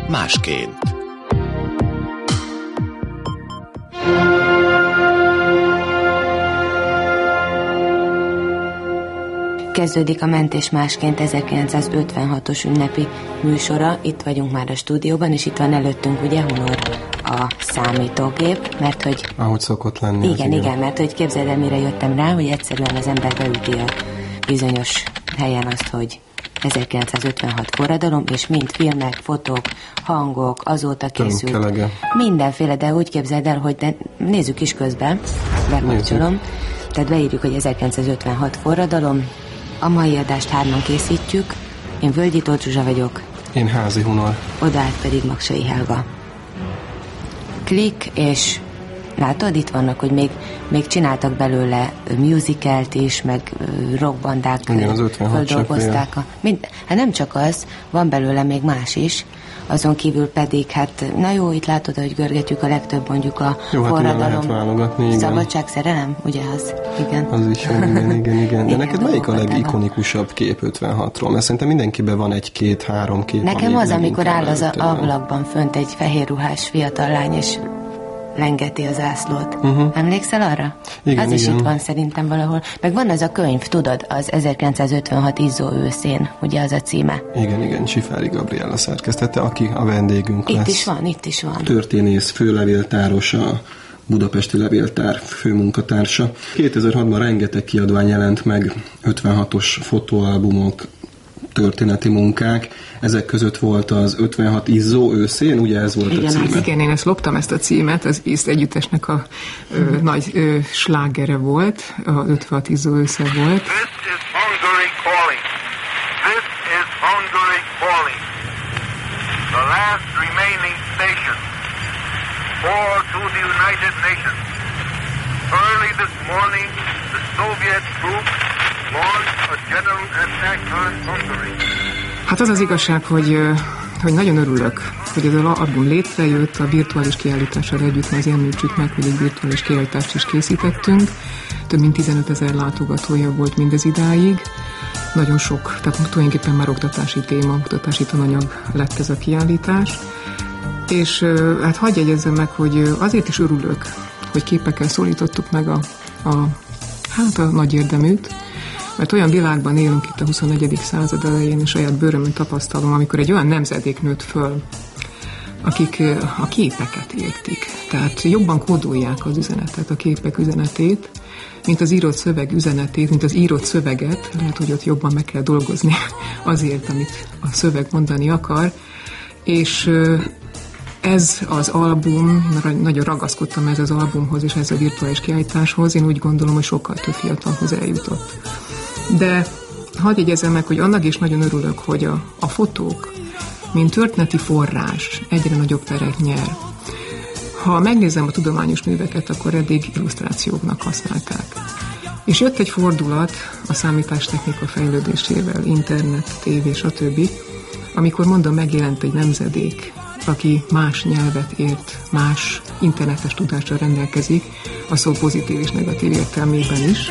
másként. Kezdődik a Mentés másként 1956-os ünnepi műsora. Itt vagyunk már a stúdióban, és itt van előttünk ugye Hunor a számítógép, mert hogy... Ahogy szokott lenni. Igen, mert hogy képzeld el, mire jöttem rá, hogy egyszerűen az ember beüti a bizonyos helyen azt, hogy 1956 forradalom, és mind filmek, fotók, hangok, azóta készült. Mindenféle, de úgy képzeld el, hogy de nézzük is közben, bekapcsolom. Tehát beírjuk, hogy 1956 forradalom. A mai adást 3-an készítjük. Én Völgyi Tóth Zsuzsa vagyok. Én Házi Hunor. Odaállt pedig Magsai Helga. Klik, és látod, itt vannak, hogy még csináltak belőle musicalt is, meg rockbandák. Igen, az 56 földolgozták. Hát nem csak az, van belőle még más is. Azon kívül pedig, hát na jó, itt látod, hogy görgetjük a legtöbb mondjuk a jó, forradalom. Hát lehet válogatni, igen. Szabadság, szerelem, ugye az? Igen. Az is jó, igen. De neked melyik a legikonikusabb kép 56-ról? Mert szerintem mindenkiben van egy-két-három kép. Nekem az, amikor áll az ablakban fönt egy fehérruhás fiatal lány, és lengeti az zászlót. Emlékszel arra? Igen, az is itt van szerintem valahol. Meg van az a könyv, tudod, az 1956 izzó őszén, ugye az a címe. Igen, Sifári Gabriella szerkesztette, aki a vendégünk lesz. Itt is van. Történész, főlevéltáros, a Budapesti Levéltár főmunkatársa. 2006-ban rengeteg kiadvány jelent meg, 56-os fotóalbumok, történeti munkák. Ezek között volt az 56 izzó őszén, ugye ez volt a címe? Igen, én ezt loptam, ezt a címet, az Íz együttesnek a nagy slágere volt, a 56 izzó ősze volt. This is Hungary calling. This is Hungary calling. The last remaining station for to the United Nations. Early this morning, the Soviet troops launched a general attack on Hungary. Hát az az igazság, hogy nagyon örülök, hogy ez az album létrejött, a virtuális kiállítással együtt, mert említsük meg, hogy egy virtuális kiállítást is készítettünk. Több mint 15 000 látogatója volt mindez idáig. Nagyon sok, tehát tulajdonképpen már oktatási téma, oktatási tananyag lett ez a kiállítás. És hát hadd jegyezzem meg, hogy azért is örülök, hogy képekkel szólítottuk meg a nagy érdeműt, mert olyan világban élünk itt a 21. század elején, és saját bőrömön tapasztalom, amikor egy olyan nemzedék nőtt föl, akik a képeket értik. Tehát jobban kódolják az üzenetet, a képek üzenetét, mint az írott szöveg üzenetét, mint az írott szöveget. Lehet, hogy ott jobban meg kell dolgozni azért, amit a szöveg mondani akar. És ez az album, nagyon ragaszkodtam ez az albumhoz és ez a virtuális kiállításhoz, én úgy gondolom, hogy sokkal több fiatalhoz eljutott. De hadd jegyezzem meg, hogy annak is nagyon örülök, hogy a fotók, mint történeti forrás, egyre nagyobb teret nyer. Ha megnézem a tudományos műveket, akkor eddig illusztrációknak használták. És jött egy fordulat a számítástechnika fejlődésével, internet, tévé, stb., amikor megjelent egy nemzedék, aki más nyelvet ért, más internetes tudással rendelkezik, a szó pozitív és negatív értelmében is.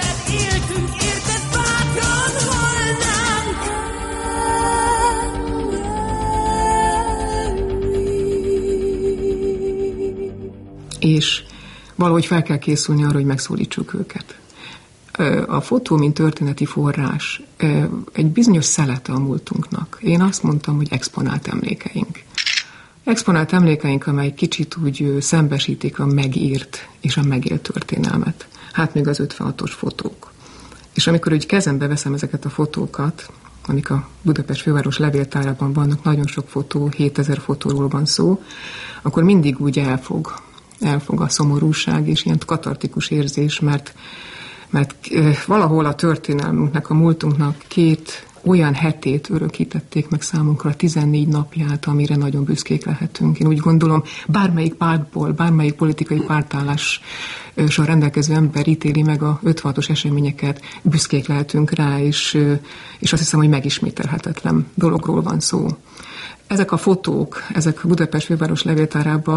És valahogy fel kell készülni arra, hogy megszólítsuk őket. A fotó, mint történeti forrás, egy bizonyos szelete a múltunknak. Én azt mondtam, hogy exponált emlékeink. Exponált emlékeink, amely kicsit úgy szembesítik a megírt és a megélt történelmet. Hát még az 56-os fotók. És amikor úgy kezembe veszem ezeket a fotókat, amik a Budapest főváros levéltárában vannak, nagyon sok fotó, 7000 fotóról van szó, akkor mindig úgy elfog a szomorúság és ilyen katartikus érzés, mert valahol a történelmünknek, a múltunknak 2 olyan hetét örökítették meg számunkra, 14 napját, amire nagyon büszkék lehetünk. Én úgy gondolom, bármelyik pártból, bármelyik politikai pártállással rendelkező ember ítéli meg a 56-os eseményeket, büszkék lehetünk rá, és azt hiszem, hogy megismételhetetlen dologról van szó. Ezek a fotók, ezek a Budapest főváros levéltárában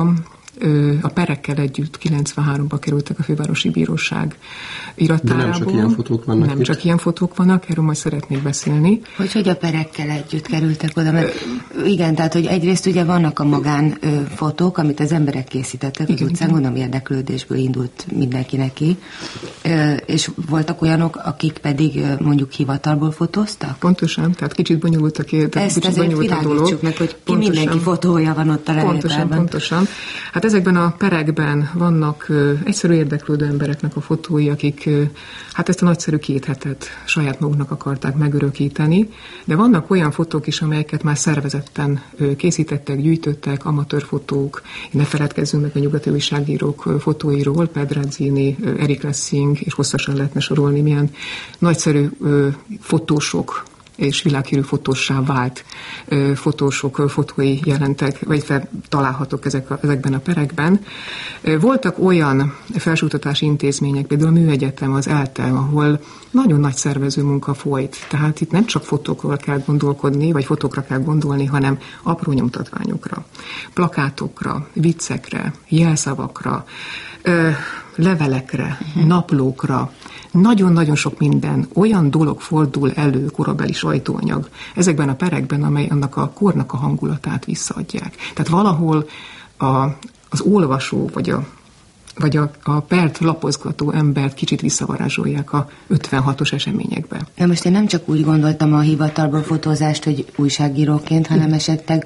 a perekkel együtt 93-ba kerültek a Fővárosi Bíróság iratárából. De nem csak ilyen fotók vannak Nem itt. csak ilyen fotók vannak, erről majd szeretnék beszélni. Hogy a perekkel együtt kerültek oda, mert igen, tehát, hogy egyrészt ugye vannak a magán fotók, amit az emberek készítettek az utcán, gondolom érdeklődésből indult mindenki neki, és voltak olyanok, akik pedig mondjuk hivatalból fotóztak? Pontosan, tehát kicsit bonyolult a kérdés. Ezt azért világítsuk meg, hogy ki mindenki fotója van ott a levéltárban. Pontosan. Hát ezekben a perekben vannak egyszerű érdeklődő embereknek a fotói, akik hát ezt a nagyszerű 2 hetet saját maguknak akarták megörökíteni, de vannak olyan fotók is, amelyeket már szervezetten készítettek, gyűjtöttek, amatőrfotók, ne feledkezzünk meg a nyugati újságírók fotóiról, Pedrazzini, Erik Lessing, és hosszasan lehetne sorolni, milyen nagyszerű fotósok és világhírű fotóssá vált fotósok fotói jelentek, vagy találhatók ezekben a perekben. Voltak olyan felsőoktatási intézmények, például a Műegyetem, az ELTE, ahol nagyon nagy szervező munka folyt. Tehát itt nem csak fotókról kell gondolkodni, vagy fotókra kell gondolni, hanem apró nyomtatványokra, plakátokra, viccekre, jelszavakra, levelekre, naplókra. Nagyon-nagyon sok minden, olyan dolog fordul elő, korabeli sajtóanyag ezekben a perekben, amely annak a kornak a hangulatát visszaadják. Tehát valahol az olvasó, vagy a pert lapozgató embert kicsit visszavarázsolják a 56-os eseményekbe. Na most én nem csak úgy gondoltam a hivatalból fotózást, hogy újságíróként, hanem esetleg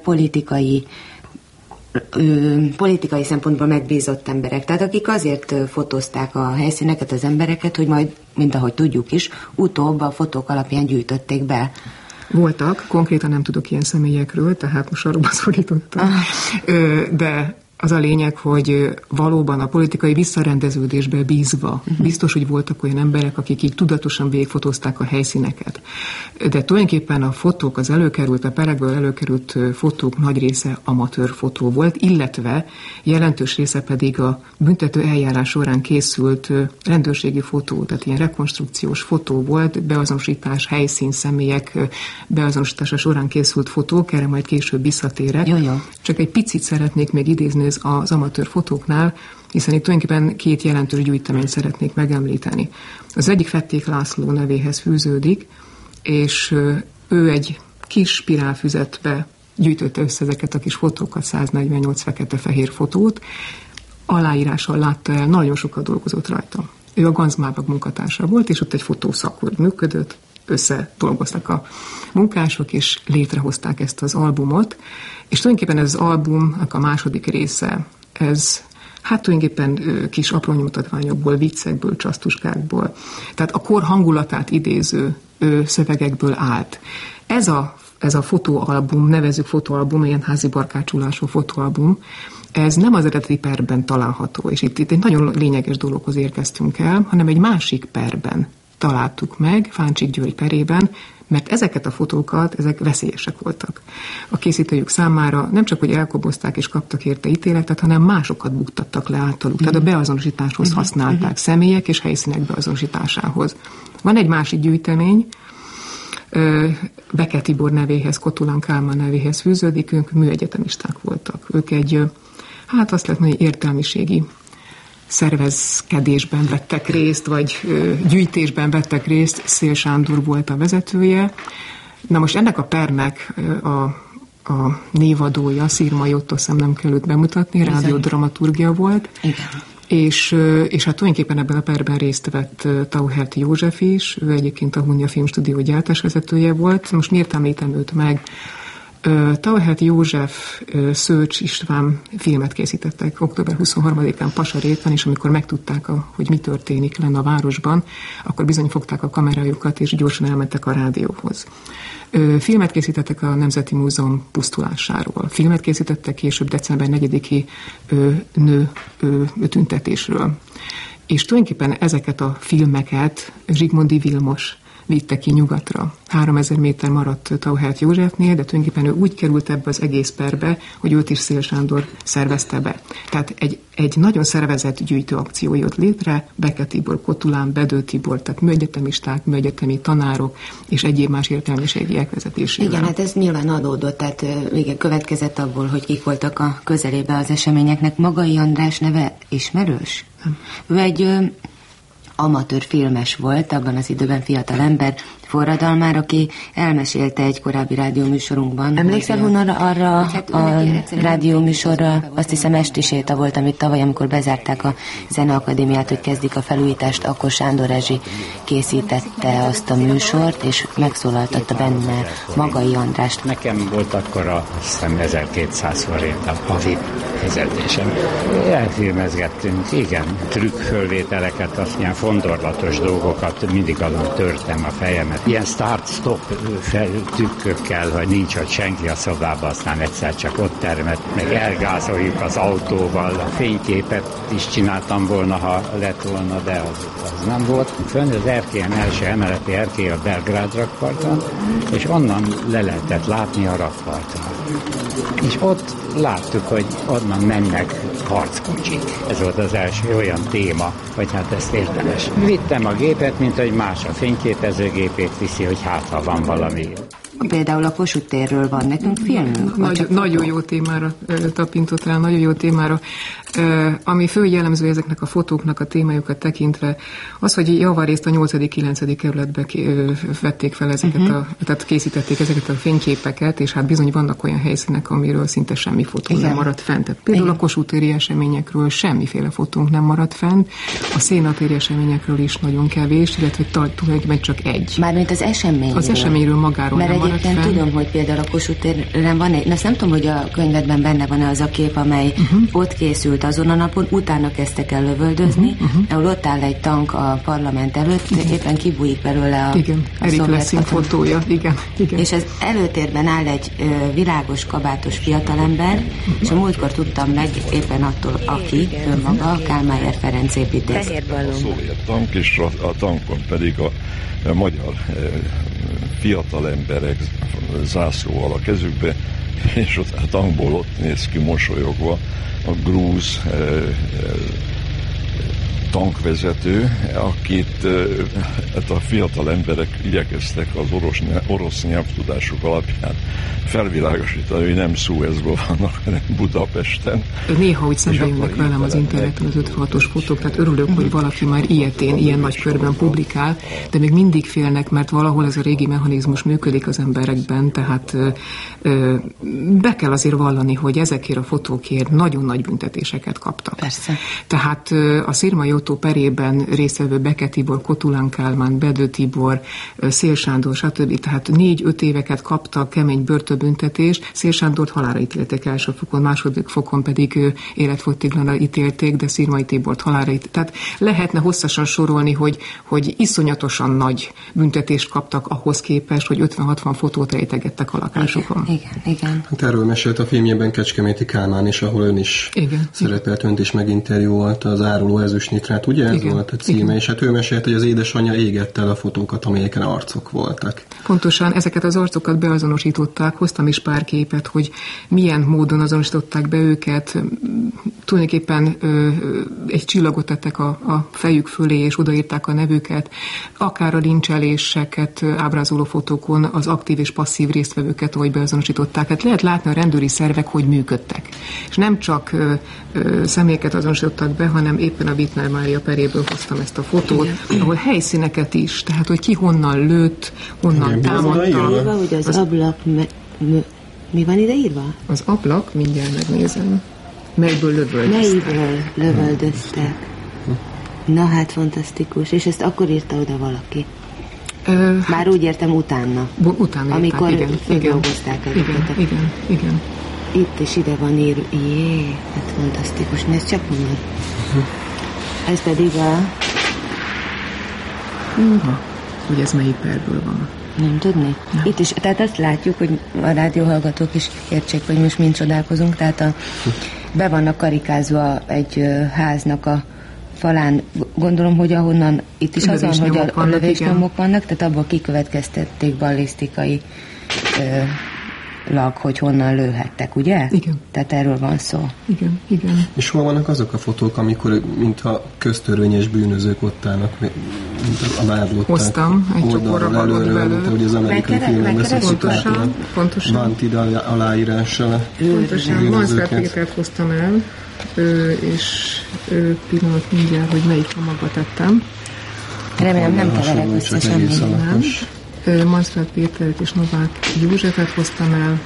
politikai szempontból megbízott emberek. Tehát akik azért fotózták a helyszíneket, az embereket, hogy majd, mint ahogy tudjuk is, utóbb a fotók alapján gyűjtötték be. Voltak, konkrétan nem tudok ilyen személyekről, tehát most arról szorítottam. De az a lényeg, hogy valóban a politikai visszarendeződésbe bízva biztos, hogy voltak olyan emberek, akik így tudatosan végigfotózták a helyszíneket. De tulajdonképpen a fotók, a perekből előkerült fotók nagy része amatőr fotó volt, illetve jelentős része pedig a büntető eljárás során készült rendőrségi fotó, tehát ilyen rekonstrukciós fotó volt, beazonosítás, helyszín, személyek beazonosítása során készült fotók, erre majd később visszatérek. Jó. Csak egy picit szeretnék még idézni az amatőr fotóknál, hiszen itt tulajdonképpen 2 jelentős gyűjteményt szeretnék megemlíteni. Az egyik Fették László nevéhez fűződik, és ő egy kis spirálfüzetbe gyűjtötte össze ezeket a kis fotókat, 148 fekete-fehér fotót, aláírással látta el, nagyon sokat dolgozott rajta. Ő a Ganzmábag munkatársa volt, és ott egy fotószakor működött, összedolgoztak a munkások, és létrehozták ezt az albumot, és tulajdonképpen ez az albumnak a második része, ez hát tulajdonképpen kis apró nyomtatványokból, viccekből, csasztuskákból, tehát a kor hangulatát idéző szövegekből állt. Ez a fotóalbum, nevezzük fotóalbum, ilyen házi barkácsolású fotóalbum, ez nem az eredeti perben található, és itt egy nagyon lényeges dologhoz érkeztünk el, hanem egy másik perben találtuk meg, Fáncsik György perében, mert ezeket a fotókat, ezek veszélyesek voltak. A készítőjük számára nem csak, hogy elkobozták és kaptak érte ítéletet, hanem másokat buktattak le általuk. Tehát a beazonosításhoz használták, személyek és helyszínek beazonosításához. Van egy másik gyűjtemény, Beke Tibor nevéhez, Kotulán Kálmán nevéhez fűződik, ők műegyetemisták voltak. Ők egy, hát azt lehet mondani, értelmiségi szervezkedésben vettek részt, vagy gyűjtésben vettek részt, Szél Sándor volt a vezetője. Na most ennek a pernek a névadója, Szirmai Otto, nem kell őt bemutatni, rádiódramaturgia volt. Igen. És hát tulajdonképpen ebben a perben részt vett Tauherti József is, ő egyébként a Hunnia Filmstúdió gyártásvezetője volt. Most miért említem őt meg? Tauherti József, Szőcs István filmet készítettek október 23-án Pasaréten, és amikor megtudták, hogy mi történik lenne a városban, akkor bizony fogták a kamerájukat, és gyorsan elmentek a rádióhoz. Filmet készítettek a Nemzeti Múzeum pusztulásáról. Filmet készítettek később december 4-i nő tüntetésről. És tulajdonképpen ezeket a filmeket Zsigmondy Vilmos vitte ki nyugatra. 3000 méter maradt Tauhert Józsefnél, de tulajdonképpen ő úgy került ebbe az egész perbe, hogy őt is Széll Sándor szervezte be. Tehát egy nagyon szervezett gyűjtőakció jött létre, Beke Tibor, Kotulán, Bedő Tibor, tehát műegyetemisták, műegyetemi tanárok és egyéb más értelmiségiek vezetésével. Igen, hát ez nyilván adódott, tehát igen, következett abból, hogy kik voltak a közelébe az eseményeknek. Magai András neve ismerős? Nem. Ő egy amatőr filmes volt, abban az időben fiatal ember, forradalmár, aki elmesélte egy korábbi rádióműsorunkban. Emlékszel, Hunor, arra a rádióműsorra, azt hiszem Esti séta volt, amit tavaly, amikor bezárták a Zeneakadémiát, hogy kezdik a felújítást, akkor Sándor Rezsi készítette azt a műsort, és megszólaltatta benne Magai Andrást. Nekem volt akkor azt hiszem 1200 forint a havi fizetésem. Elfilmezgettünk, igen, trükkfölvételeket, azt ilyen fondorlatos dolgokat, mindig azon törtem a fejemet. Ilyen start-stop tükkökkel, hogy nincs ott senki a szobában, aztán egyszer csak ott termett, meg elgázoljuk az autóval. A fényképet is csináltam volna, ha lett volna, de az nem volt. Fönn az erkélyen első emeleti erkély a Belgrád rakparton, és onnan le lehetett látni a rakparton. És ott láttuk, hogy onnan mennek harckocsik. Ez volt az első olyan téma, hogy hát ezt érdemes. Vittem a gépet, mint hogy más a fényképezőgépét viszi, hogy hát ha van valami. Például a Kossuth térről van nekünk filmünk. Nagyon jó témára tapintott rá, nagyon jó témára. Ami fő jellemző ezeknek a fotóknak a témájukat tekintve, az, hogy javarészt a 8.-9. kerületbe vették fel ezeket, tehát készítették ezeket a fényképeket, és hát bizony vannak olyan helyszínek, amiről szinte semmi fotó nem maradt fent. Tehát például a Kossuth téri eseményekről semmiféle fotónk nem maradt fent, a szénatéri eseményekről is nagyon kevés, illetve tulajdonképpen csak egy. Mármint az eseményről. Az eseményről magáról nem maradt fent. Tudom, hogy például a Kossuth téren van egy, azt nem tudom, hogy a könyvedben benne van az a kép, amely ott készült azon a napon, utána kezdtek el lövöldözni, ahol ott áll egy tank a parlament előtt, éppen kibújik belőle a Erik Lessing fotója, igen. És az előtérben áll egy világos kabátos fiatalember, és a múltkor tudtam meg éppen attól, aki önmaga, Kálmájer Ferenc építész. A szovjet tank, és a tankon pedig a magyar fiatal emberek zászlóval a kezükbe, és ott a tankból ott néz ki mosolyogva a grúz tankvezető, akit hát a fiatal emberek igyekeztek az orosz nyelvtudásuk alapján felvilágosítani, hogy nem Szuezban vannak, hanem Budapesten. Néha úgy szembe jönnek velem az interneten az 56-os fotók, tehát örülök, hogy valaki már ilyen nagy körben publikál, de még mindig félnek, mert valahol ez a régi mechanizmus működik az emberekben, tehát be kell azért vallani, hogy ezekért a fotókért nagyon nagy büntetéseket kaptak. Persze. Tehát a Szirmai Ottó perében résztvevő Beke Tibor, Kotulán Kálmán, Bedő Tibor, Széll Sándor, stb. Tehát 4-5 éveket kaptak kemény börtönbüntetést. Széll Sándort halálra ítélték első fokon, második fokon pedig életfogytiglanra ítélték, de Szirmai Tibort halálra ítélték. Tehát lehetne hosszasan sorolni, hogy iszonyatosan nagy büntetést kaptak ahhoz képest, hogy 50-60 fotót rejtegettek a lakásokon. Igen. Hát erről mesélt a filmjében Kecskeméti Kálmán is, ahol ön is szerepelt, önt is meginterjúolt, az Áruló ezüstnitrát, ugye ez volt a címe, és hát ő mesélt, hogy az édesanyja égett el a fotókat, amelyeken arcok voltak. Pontosan ezeket az arcokat beazonosították, hoztam is pár képet, hogy milyen módon azonosították be őket. Tulajdonképpen egy csillagot tettek a fejük fölé, és odaírták a nevüket. Akár a lincseléseket ábrázoló fotókon az aktív és passzív résztvevőket, ahogy beazonosították. Hát lehet látni a rendőri szervek, hogy működtek. És nem csak személyeket azonosítottak be, hanem éppen a Wittner Mária peréből hoztam ezt a fotót, ahol helyszíneket is, tehát hogy ki honnan lőtt, honnan támadta. Hogy az ablak, mi van ide írva? Az ablak, mindjárt megnézem. Melyből lövöldöztek. Na hát, fantasztikus. És ezt akkor írta oda valaki? Már úgy értem, utána. Utána amikor feldolgozták ezeket. Igen. Itt is ide van írva. Hát fantasztikus. Nézd csak honnan. Ez pedig hogy ez melyik perből van. Nem tudni? Nem. Itt is, tehát azt látjuk, hogy a rádióhallgatók is értsék, hogy most mind csodálkozunk, tehát be vannak karikázva egy háznak a falán, gondolom, hogy ahonnan itt is az van, hogy a lövésnyomok vannak, tehát abból kikövetkeztették ballisztikai hogy honnan lőhettek, ugye? Igen. Tehát erről van szó. Igen. És hol vannak azok a fotók, amikor mintha köztörvényes bűnözők ott állnak, mint a vádlották? Hoztam egy csokorra előről, mint ahogy az amerikai filmekben szoktuk látni. Pontosan. Bantid aláírással. Pontosan. Mansfeld Pétert hoztam el, és pillanat mindjárt, hogy melyik magba tettem. Remélem nem keverek össze semmit. Mansfeld Pétert és Novák Józsefet hoztam el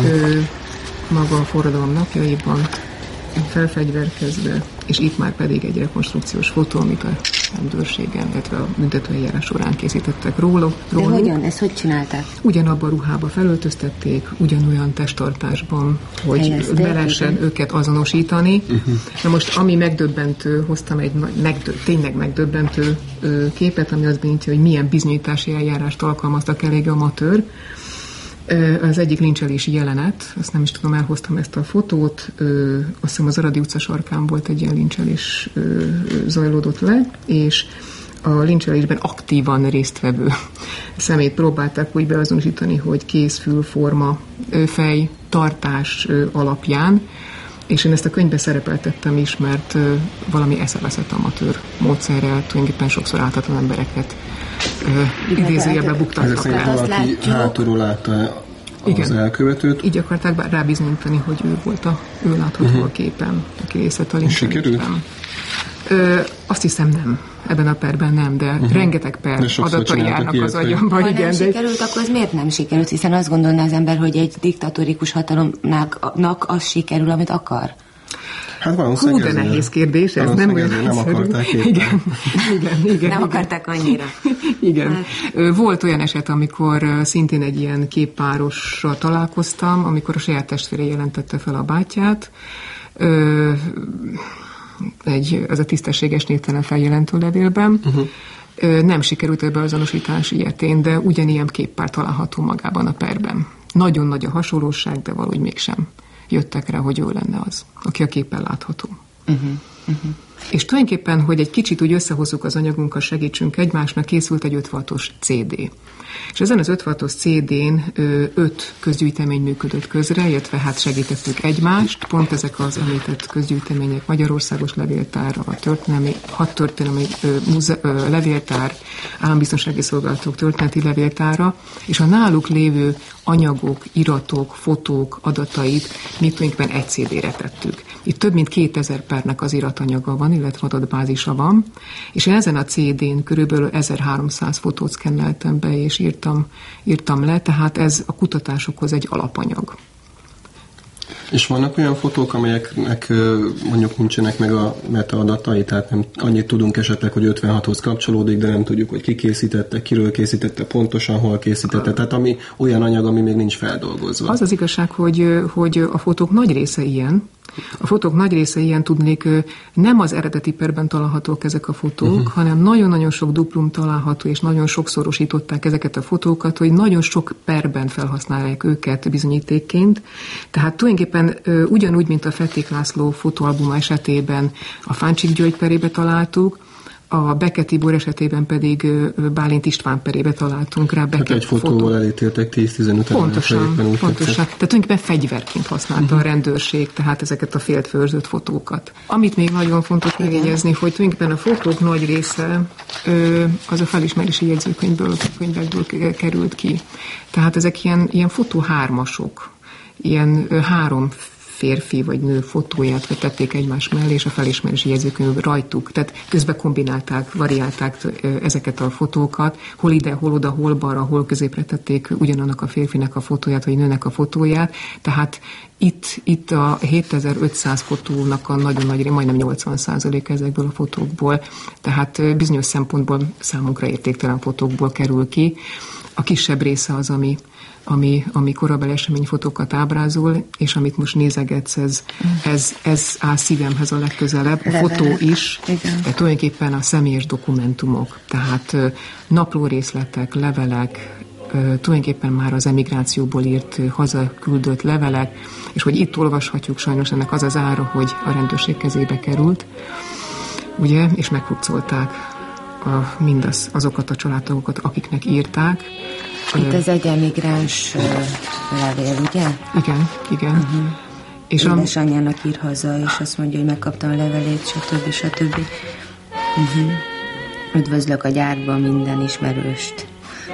maga a forradalom napjaiban, felfegyverkezve, és itt már pedig egy rekonstrukciós fotó, amit a rendőrségen, illetve a büntetőeljárás során készítettek róluk. De hogyan? Ezt hogy csinálták? Ugyanabban a ruhába felöltöztették, ugyanolyan testtartásban, hogy be lehessen őket azonosítani. Na most, ami megdöbbentő, hoztam egy tényleg megdöbbentő képet, ami azt bizonyítja, hogy milyen bizonyítási eljárást alkalmaztak elég amatőr. Az egyik lincselési jelenet, azt nem is tudom, elhoztam ezt a fotót, azt hiszem az Aradi utca sarkán volt egy ilyen lincselés zajlódott le, és a lincselésben aktívan résztvevő szemét próbálták úgy beazonosítani, hogy kéz, fül, forma, fej, tartás alapján, és én ezt a könyvbe szerepeltettem is, mert valami eszeveszett amatőr módszerrel tulajdonképpen sokszor áthatlan embereket idézőjelbe buktattak el. Valaki hátulról látta az elkövetőt. Így akarták rábizonyítani, hogy ő látható a képen, aki részt vett a lincselésben. Azt hiszem nem. Ebben a perben nem, de rengeteg per adatai járnak az agyamban. Ha nem sikerült, akkor ez miért nem sikerült? Hiszen azt gondolná az ember, hogy egy diktatórikus hatalomnak az sikerül, amit akar. Hát valószínűleg de nehéz kérdés, ez nem olyan nem akarták igen. Nem akarták annyira. Igen. Hát. Volt olyan eset, amikor szintén egy ilyen képpárosra találkoztam, amikor a saját testvére jelentette fel a bátyját. Ez a tisztességes névtelen feljelentő levélben. Nem sikerült ebbe azonosítás ilyetén, de ugyanilyen képpár található magában a perben. Nagyon nagy a hasonlóság, de valahogy mégsem jöttek rá, hogy ő lenne az, aki a képen látható. És tulajdonképpen, hogy egy kicsit úgy összehozzuk az anyagunkkal, segítsünk egymásnak, készült egy 56-os CD. És ezen az 56-os CD-n 5 közgyűjtemény működött közre, illetve hát segítettük egymást. Pont ezek az említett közgyűjtemények, Magyarországos Levéltár, a történelmi levéltár, állambiztonsági szolgálatok történeti levéltára, és a náluk lévő anyagok, iratok, fotók, adatait mi tulajdonképpen egy CD-re tettük. Itt több mint 2000 pernek az iratanyaga van, illetve adatbázisa van, és ezen a CD-n körülbelül 1300 fotót szkenneltem be, és írtam le, tehát ez a kutatásokhoz egy alapanyag. És vannak olyan fotók, amelyeknek mondjuk nincsenek meg a metaadatai, tehát nem annyit tudunk esetleg, hogy 56-hoz kapcsolódik, de nem tudjuk, hogy ki készítette, kiről készítette, pontosan hol készítette, tehát ami olyan anyag, ami még nincs feldolgozva. Az az igazság, hogy a fotók nagy része ilyen. A fotók nagy része ilyen, tudnék, nem az eredeti perben találhatók ezek a fotók, hanem nagyon-nagyon sok duplum található, és nagyon sokszorosították ezeket a fotókat, hogy nagyon sok perben felhasználják őket bizonyítékként. Tehát tulajdonképpen ugyanúgy, mint a Fették László fotóalbuma esetében a Fáncsik György perébe találtuk, a Beke Tibor esetében pedig Bálint István perébe találtunk rá Beke egy fotóval elítéltek 10-15 Pontosan. Tehát tulajdonképpen fegyverként használta a rendőrség, tehát ezeket a féltfőrzött fotókat. Amit még nagyon fontos megjegyezni, hogy tulajdonképpen a fotók nagy része az a felismerési jegyzőkönyvekből került ki. Tehát ezek ilyen fotóhármasok, ilyen 3 férfi vagy nő fotóját vetették egymás mellé, és a felismerési jegyzőkönyv rajtuk. Tehát közben kombinálták, variálták ezeket a fotókat, hol ide, hol oda, hol balra, hol középre tették ugyanannak a férfinek a fotóját, vagy nőnek a fotóját. Tehát itt a 7500 fotónak a nagyon nagy, majdnem 80% ezekből a fotókból, tehát bizonyos szempontból számunkra értéktelen fotókból kerül ki. A kisebb része az, ami korabeli eseményfotókat ábrázol, és amit most nézegetsz, ez áll szívemhez a legközelebb. A fotó is, de tulajdonképpen a személyes dokumentumok, tehát naplórészletek, levelek, tulajdonképpen már az emigrációból írt hazaküldött levelek, és hogy itt olvashatjuk, sajnos ennek az az ára, hogy a rendőrség kezébe került. ugye, és meghurcolták azokat a családtagokat, akiknek írták. Itt ez egy emigráns levél, ugye? Igen. Uh-huh. És édesanyjának ír haza, és azt mondja, hogy megkaptam a levelét, stb. Uh-huh. Üdvözlök a gyárban minden ismerőst.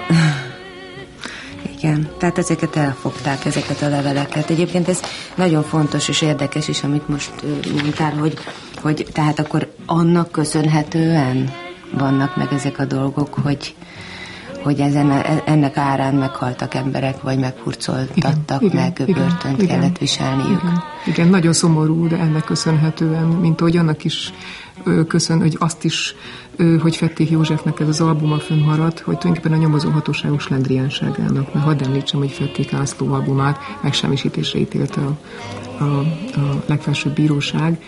Igen, tehát ezeket elfogták, ezeket a leveleket. Egyébként ez nagyon fontos és érdekes is, amit most mondtál, hogy tehát akkor annak köszönhetően vannak meg ezek a dolgok, hogy ennek árán meghaltak emberek, vagy meghurcoltattak, meg börtönt kellett viselniük. Igen, nagyon szomorú, de ennek köszönhetően, mint ahogy annak is hogy azt is, hogy Fették Józsefnek ez az albuma fönnmaradt, hogy tulajdonképpen a nyomozóhatóságok slendriánságának, mert hadd említsem, hogy Fették László albumát megsemmisítésre ítélte a legfelsőbb bíróság.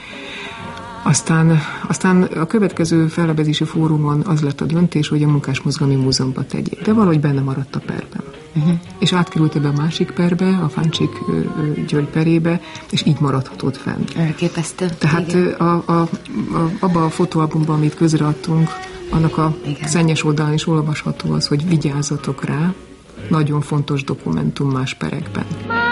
Aztán a következő fellebezési fórumon az lett a döntés, hogy a Munkásmozgalmi Múzeumba tegyék, de valahogy benne maradt a perben. Uh-huh. És átkerült ebbe a másik perbe, a Fáncsik György perébe, és így maradhatott fenn. Elképesztő. Tehát abban a fotóalbumban, amit közreadtunk, annak a szennyes oldalán is olvasható az, hogy vigyázzatok rá, nagyon fontos dokumentum más perekben.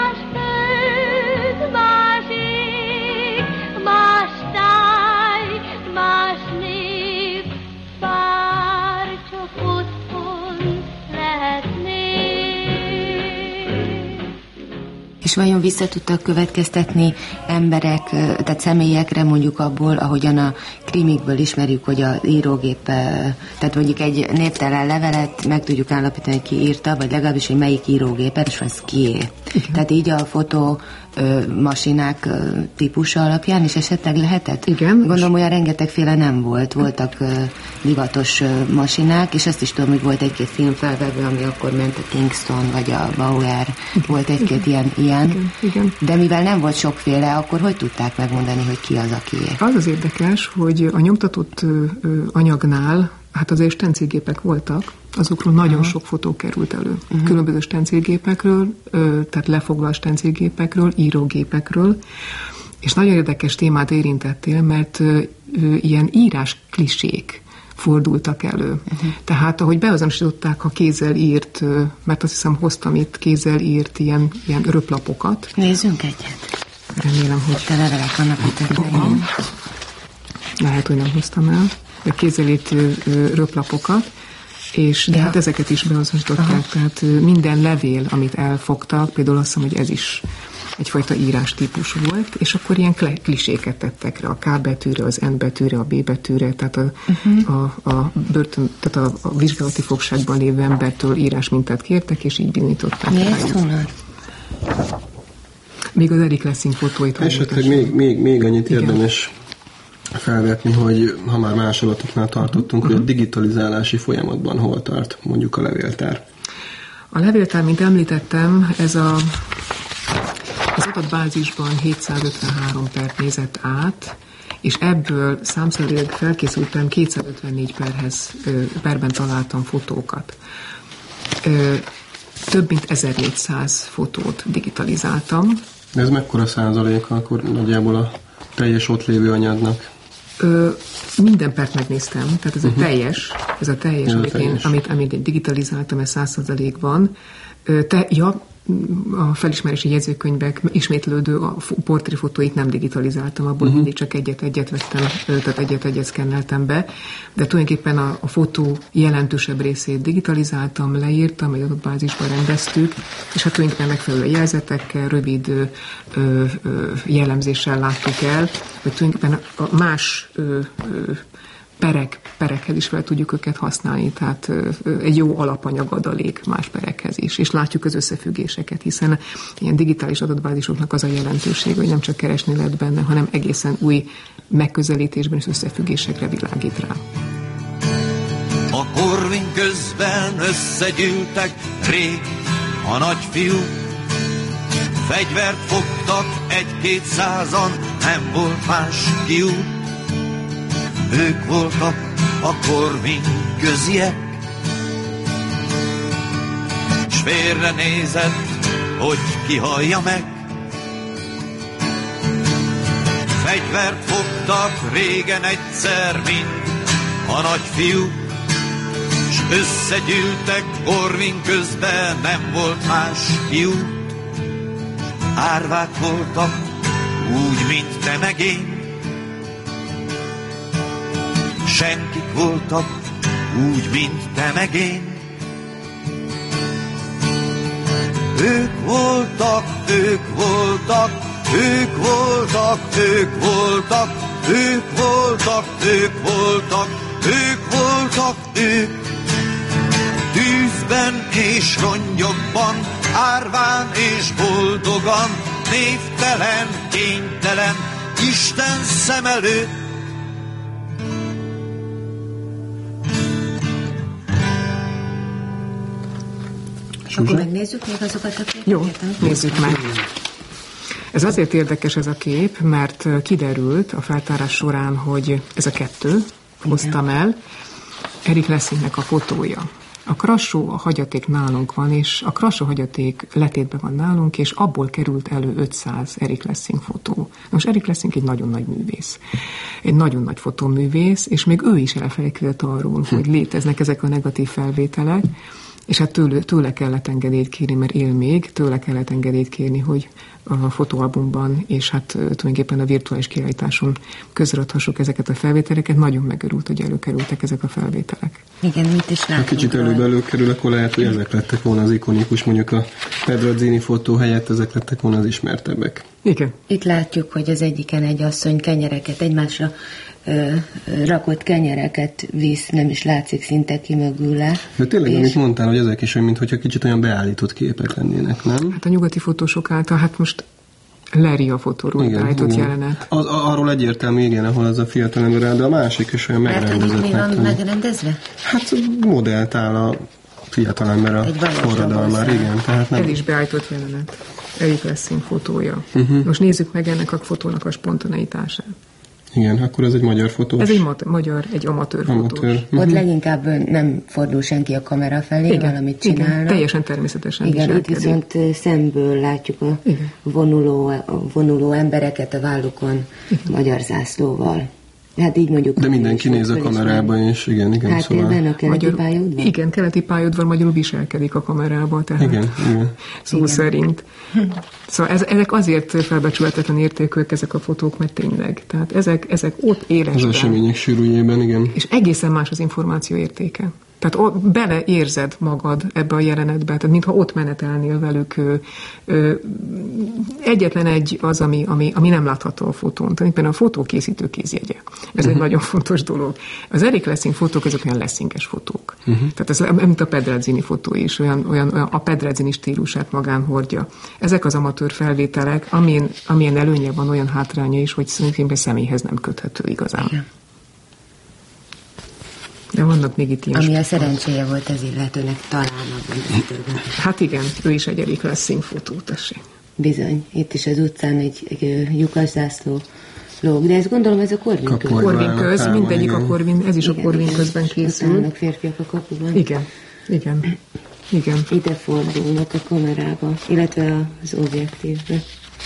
És vajon vissza tudtak következtetni emberek, tehát személyekre mondjuk abból, ahogyan a krimikből ismerjük, hogy az írógép, tehát mondjuk egy névtelen levelet meg tudjuk állapítani, hogy ki írta, vagy legalábbis, hogy melyik írógépet, és az kié. Tehát így a fotómasinák típusa alapján is esetleg lehetett? Igen. Gondolom, olyan rengetegféle nem volt. Voltak divatos masinák, és azt is tudom, hogy volt egy-két filmfelvevő, ami akkor ment, a Kingston, vagy a Bauer, volt egy-két ilyen. Igen. De mivel nem volt sokféle, akkor hogy tudták megmondani, hogy ki az, akié? Az az érdekes, hogy a nyomtatott anyagnál, hát azért stencilgépek voltak, azokról nagyon sok fotó került elő. Különböző stencilgépekről, tehát lefoglalt stencilgépekről, írógépekről, és nagyon érdekes témát érintettél, mert ilyen írás klisék fordultak elő. Tehát, ahogy beazonosították a kézzel írt, mert azt hiszem hoztam itt kézzel írt ilyen röplapokat. Nézzünk egyet. Remélem, hogy te levelek vannak itt. Lehet, hogy nem hoztam el. De kézzel írt röplapokat, és de hát ezeket is beazonosították. Tehát minden levél, amit elfogtak, például azt hiszem, hogy ez is egyfajta írástípus volt, és akkor ilyen kliséket tettek rá, a K betűre, az N betűre, a B betűre, tehát a vizsgálati fogságban lévő embertől írásmintát kértek, és így bizonyították. Mi ezt honnan? Még az Erik Lessing fotóit. Esetleg még annyit érdemes felvetni, hogy ha már másolatoknál tartottunk, hogy a digitalizálási folyamatban hol tart mondjuk a levéltár. A levéltár, mint említettem, az adatbázisban 753 pert nézett át, és ebből számszerűleg felkészültem 254 perben találtam fotókat. Több mint 1400 fotót digitalizáltam. De ez mekkora százaléka akkor nagyjából a teljes ott lévő anyagnak? Minden pert megnéztem, tehát ez a teljes, amit digitalizáltam, ez 100%-ban. A felismerési jegyzőkönyvek ismétlődő a portréfotóit nem digitalizáltam, abból mindig csak egyet-egyet vettem, tehát egyet-egyet szkenneltem be, de tulajdonképpen a fotó jelentősebb részét digitalizáltam, leírtam, egy adatbázisban rendeztük, és hát tulajdonképpen megfelelő jelzetekkel, rövid jellemzéssel láttuk el, hogy tulajdonképpen a más perekhez is fel tudjuk őket használni, tehát egy jó alapanyag adalék más perekhez is, és látjuk az összefüggéseket, hiszen ilyen digitális adatbázisoknak az a jelentőség, hogy nem csak keresni lehet benne, hanem egészen új megközelítésben és összefüggésekre világít rá. A Corvin közben összegyűltek rég a nagyfiúk, fegyvert fogtak 1-200-an, nem volt más kiút. Ők voltak a Corvin köziek, s félre nézett, hogy ki hallja meg. fegyvert fogtak régen egyszer mind a nagyfiúk, s összegyűltek Corvin közben, nem volt más kiút. Árvák voltak, úgy, mint te meg én, senkik voltak, úgy, mint te meg én. Ők voltak, ők voltak, ők voltak, ők voltak, ők voltak, ők voltak, ők voltak, ők. Tűzben és rongyokban, árván és boldogan, névtelen, kénytelen, Isten szem előtt. Akkor megnézzük még azokat a képeket? Jó, nézzük meg. Ez azért érdekes ez a kép, mert kiderült a feltárás során, hogy ez a kettő, hoztam el, Erik Lessingnek a fotója. A Krassó, a hagyaték nálunk van, és a Krassó hagyaték letétben van nálunk, és abból került elő 500 Erik Lessing fotó. Most Erik Lessing egy nagyon nagy művész. Egy nagyon nagy fotóművész, és még ő is elfelejtett arról, hogy léteznek ezek a negatív felvételek, és hát tőle kellett engedélyt kérni, mert él még, tőle kellett engedélyt kérni, hogy a fotóalbumban, és hát tulajdonképpen a virtuális kiállításon közreadhassuk ezeket a felvételeket. Nagyon megörült, hogy előkerültek ezek a felvételek. Igen, mit is látunk. Ha kicsit előkerül, akkor lehet, hogy ezek lettek volna az ikonikus, mondjuk a Pedrazzini fotó helyett ezek lettek volna az ismertebbek. Igen. Itt látjuk, hogy az egyiken egy asszony kenyereket, egymásra rakott kenyereket visz, nem is látszik szinte ki mögül. De tényleg, amit mondtál, hogy ezek is olyan, mintha kicsit olyan beállított képek lennének, nem? Hát a nyugati fotósok által, hát most Leri a fotóról beállított jelenet. Arról egyértelmű, igen, ahol az a fiatal ember áll, de a másik is olyan megrendezett. Mi van megrendezve? Hát modellt áll a fiatal ember a forradalmára, igen. Tehát nem. Ez is beállított jelenet. Erik Lessing fotója. Most nézzük meg ennek a fotónak a spontaneitását. Igen, akkor ez egy magyar fotós. Ez egy egy amatőr fotós. Ott leginkább nem fordul senki a kamera felé, igen, valamit csinálnak. Igen, teljesen természetesen. Igen, itt viszont szemből látjuk a vonuló embereket a vállukon magyar zászlóval. Hát így mondjuk. De mindenki néz a kamerába, és igen, hát szóval. Hát a keleti pályaudvar? Igen, keleti pályaudvar magyarul viselkedik a kamerába, tehát igen. Szó igen. szerint. Szóval ezek azért felbecsülhetetlen értékűek ezek a fotók, mert tényleg. Tehát ezek ott élesben. Az események sűrűjében, igen. És egészen más az információ értéke. Tehát beleérzed magad ebbe a jelenetbe, tehát mintha ott menetelnél velük. Egyetlen egy az, ami nem látható a fotón. Tehát például a fotókészítő kézjegye. Ez egy nagyon fontos dolog. Az Erik Lessing fotók, ezek olyan lessinges fotók. Tehát ez mint a Pedrazzini fotó is, olyan a Pedrazzini stílusát magán hordja. Ezek az amatőr felvételek, amilyen előnye van, olyan hátránya is, hogy szerintem személyhez nem köthető igazán. Igen. De vannak még itt ilyen ami a szerencséje volt az illetőnek talán abban a Hát igen, ő is egy Erik Lessing fotó, tessék. Bizony, itt is az utcán egy lyukaszászló lóg, de ezt gondolom ez a Corvin köz, mindegyik a Corvin, ez is igen, a Corvin közben készül. Vannak férfiak a kapuban. Igen. Ide fordulnak a kamerába, illetve az objektívbe.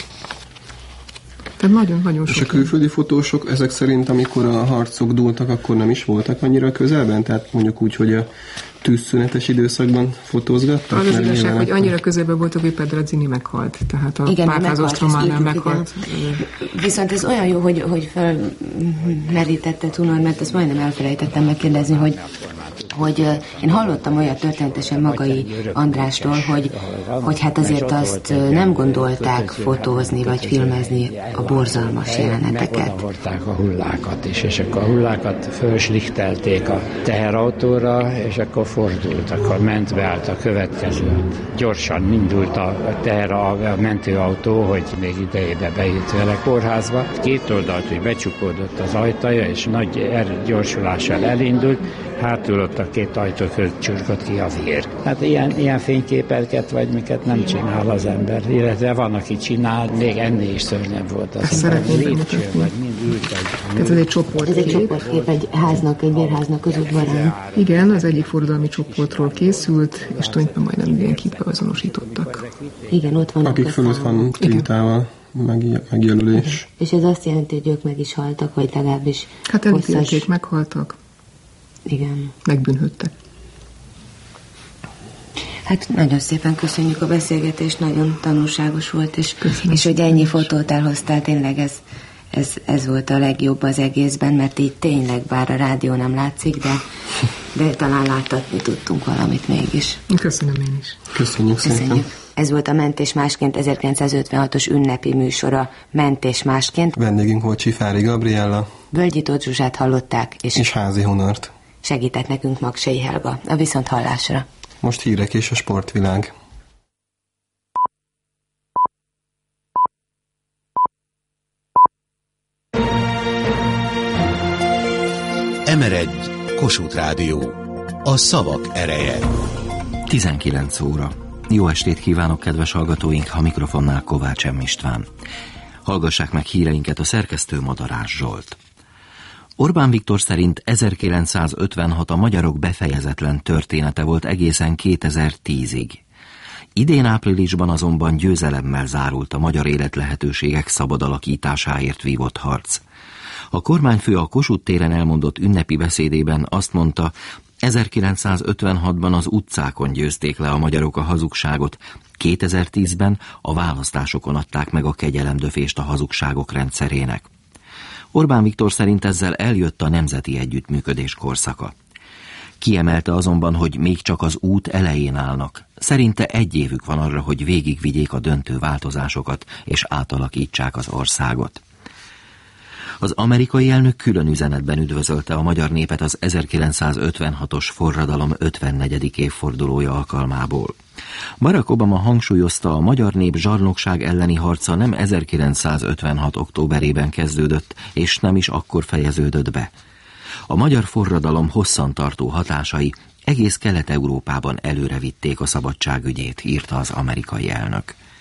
Tehát nagyon sok. És a külföldi fotósok ezek szerint, amikor a harcok dúltak, akkor nem is voltak annyira közelben? Tehát mondjuk úgy, hogy a tűzszünetes időszakban fotózgattak? Az igazság, hogy annyira közelben voltak, hogy Pedrazzini meghalt. Tehát a Párház ostrománál meghalt. Viszont ez olyan jó, hogy felmerítette Tunor, mert ezt majdnem elfelejtettem megkérdezni, hogy én hallottam olyat történetesen Magai Andrástól, hogy hát azért azt nem gondolták fotózni vagy filmezni a borzalmas jeleneteket. Megvakarták a hullákat is, és akkor a hullákat fölslichtelték a teherautóra, és akkor fordult, akkor beállt a következő. Gyorsan indult a mentőautó, hogy még idejébe bejutott vele kórházba. Két oldalt, hogy becsukódott az ajtaja, és nagy gyorsulással elindult, hátul ott a két ajtó között csurgott ki a vér. Hát ilyen fényképeket, vagy miket nem csinál az ember, illetve van, aki csinál, még ennél is szörnyebb volt az ember. Lépcső, vagy mind ült egy... Ez egy csoportkép. Ez egy csoportkép, egy bérháznak az udvarán. Igen, az egyik forradalmi csoportról készült, és tulajdonképpen majdnem mindenkit beazonosítottak. Igen, ott vannak. Akik fölött van tintával. megjelölés. És ez azt jelenti, hogy ők meg is haltak, vagy legalábbis hát elítélték, meghaltak. Igen. Megbűnhődtek. Hát nagyon szépen köszönjük a beszélgetést, nagyon tanulságos volt, és hogy ennyi fotót elhoztál, tényleg ez volt a legjobb az egészben, mert így tényleg, bár a rádió nem látszik, de talán láttatni tudtunk valamit mégis. Köszönöm én is. Köszönjük szépen. Ez volt a Mentés Másként 1956-os ünnepi műsora, Mentés Másként. Vendégünk volt Csifári Gabriella. Völgyi Tóth Zsuzsát hallották, és Házi Hunort. Segített nekünk Magsei Helga. A viszonthallásra. Most hírek és a sportvilág. Emeredj, Kossuth Rádió. A szavak ereje. 19 óra. Jó estét kívánok, kedves hallgatóink, a mikrofonnál Kovács M. István. Hallgassák meg híreinket, a szerkesztő Madarás Zsolt. Orbán Viktor szerint 1956 a magyarok befejezetlen története volt egészen 2010-ig. Idén áprilisban azonban győzelemmel zárult a magyar életlehetőségek szabad alakításáért vívott harc. A kormányfő a Kossuth téren elmondott ünnepi beszédében azt mondta, 1956-ban az utcákon győzték le a magyarok a hazugságot, 2010-ben a választásokon adták meg a kegyelemdöfést a hazugságok rendszerének. Orbán Viktor szerint ezzel eljött a nemzeti együttműködés korszaka. Kiemelte azonban, hogy még csak az út elején állnak. Szerinte 1 évük van arra, hogy végigvigyék a döntő változásokat és átalakítsák az országot. Az amerikai elnök külön üzenetben üdvözölte a magyar népet az 1956-os forradalom 54. évfordulója alkalmából. Barack Obama hangsúlyozta, a magyar nép zsarnokság elleni harca nem 1956. októberében kezdődött, és nem is akkor fejeződött be. A magyar forradalom hosszantartó hatásai egész Kelet-Európában előrevitték a szabadság ügyét, írta az amerikai elnök.